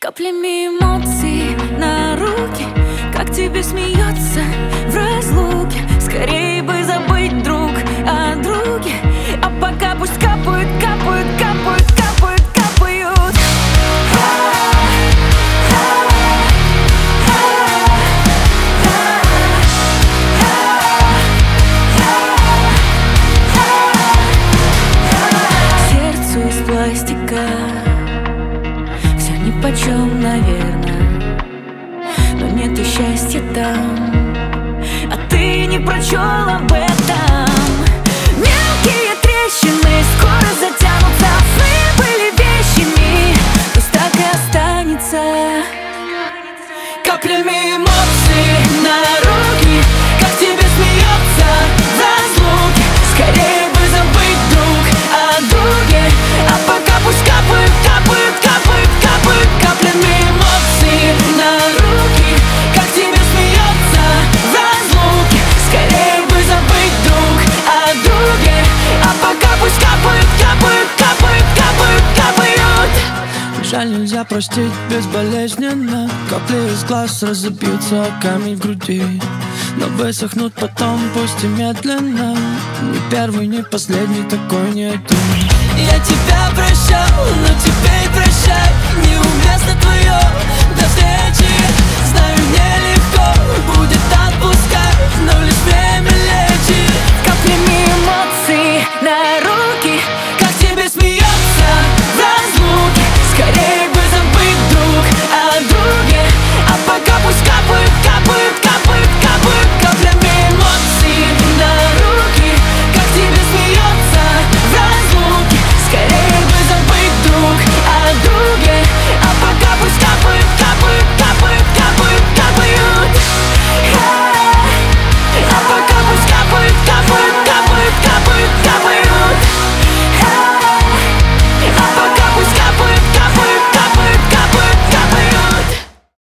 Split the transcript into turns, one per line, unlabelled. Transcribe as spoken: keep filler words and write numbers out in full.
Каплями эмоций на руки, как тебе смеется в разлуке. Скорее бы забыть, друг, о друге. А пока пусть капают, капают, капают, капают, капают. Сердцу из пластика все нипочем, наверное, но нет и счастья там, а ты не прочел об этом. Мелкие трещины скоро затянутся, сны были вещами, пусть так и останется. Каплями эмоций на руки, как тебе смеется в разлуке. Скорее бы забыть, друг, о друге. А пока пусть капают, капают, капают, капают. Каплями эмоций на руки, как тебе смеется в разлуке. Скорее бы забыть, друг, о друге. А пока пусть капают, капают, капают, капают, капают.
Жаль, нельзя простить безболезненно. Капли из глаз разобьются, а камень в груди, но высохнут потом, пусть и медленно. Не первый, не последний, такой не один.
Я тебя прощал, но теперь прощай.